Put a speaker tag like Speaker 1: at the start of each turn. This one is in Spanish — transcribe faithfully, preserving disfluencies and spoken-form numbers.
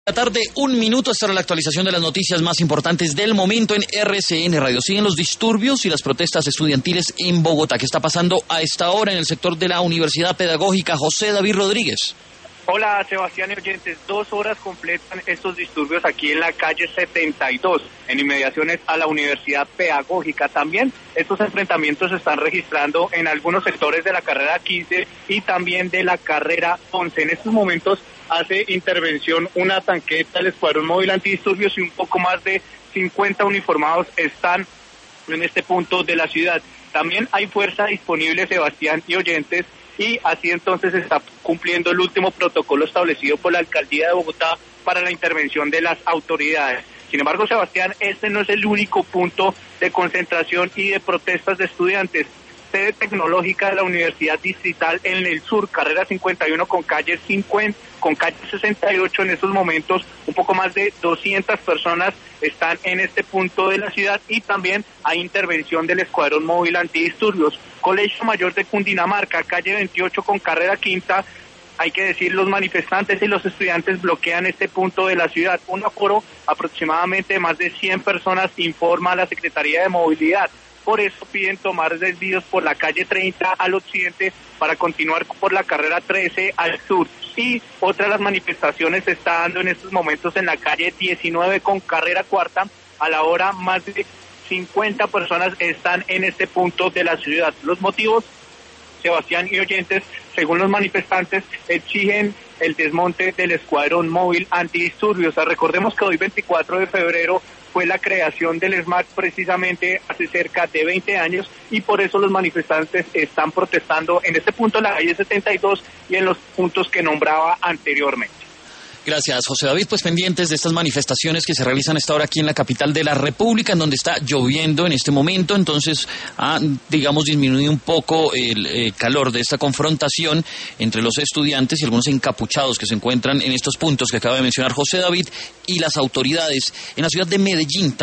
Speaker 1: La tarde, un minuto, esta era la actualización de las noticias más importantes del momento en R C N Radio. Siguen los disturbios y las protestas estudiantiles en Bogotá. ¿Qué está pasando a esta hora en el sector de la Universidad Pedagógica? José David Rodríguez.
Speaker 2: Hola, Sebastián y oyentes. Dos horas completan estos disturbios aquí en la calle setenta y dos, en inmediaciones a la Universidad Pedagógica. También estos enfrentamientos se están registrando en algunos sectores de la carrera quince y también de la carrera once. En estos momentos hace intervención una tanqueta del Escuadrón Móvil Antidisturbios y un poco más de cincuenta uniformados están en este punto de la ciudad. También hay fuerza disponible, Sebastián y oyentes, y así entonces se está cumpliendo el último protocolo establecido por la Alcaldía de Bogotá para la intervención de las autoridades. Sin embargo, Sebastián, este no es el único punto de concentración y de protestas de estudiantes. Sede tecnológica de la Universidad Distrital en el sur, carrera cincuenta y uno con calle cincuenta, con calle sesenta y ocho. En estos momentos, un poco más de doscientas personas están en este punto de la ciudad y también hay intervención del Escuadrón Móvil Antidisturbios. Colegio Mayor de Cundinamarca, calle veintiocho con carrera quinta. Hay que decir, los manifestantes y los estudiantes bloquean este punto de la ciudad. Un aforo aproximadamente de más de cien personas, informa la Secretaría de Movilidad. Por eso piden tomar desvíos por la calle treinta al occidente para continuar por la carrera trece al sur. Y otra de las manifestaciones se está dando en estos momentos en la calle diecinueve con carrera cuarta. A la hora, más de cincuenta personas están en este punto de la ciudad. Los motivos, Sebastián y oyentes, según los manifestantes, exigen el desmonte del Escuadrón Móvil Antidisturbios. O sea, recordemos que hoy, veinticuatro de febrero, fue la creación del SMAT precisamente hace cerca de veinte años y por eso los manifestantes están protestando en este punto de la calle setenta y dos y en los puntos que nombraba anteriormente.
Speaker 1: Gracias, José David. Pues pendientes de estas manifestaciones que se realizan a esta hora aquí en la capital de la República, en donde está lloviendo en este momento, entonces ha, digamos, disminuido un poco el eh, calor de esta confrontación entre los estudiantes y algunos encapuchados que se encuentran en estos puntos que acaba de mencionar José David y las autoridades en la ciudad de Medellín.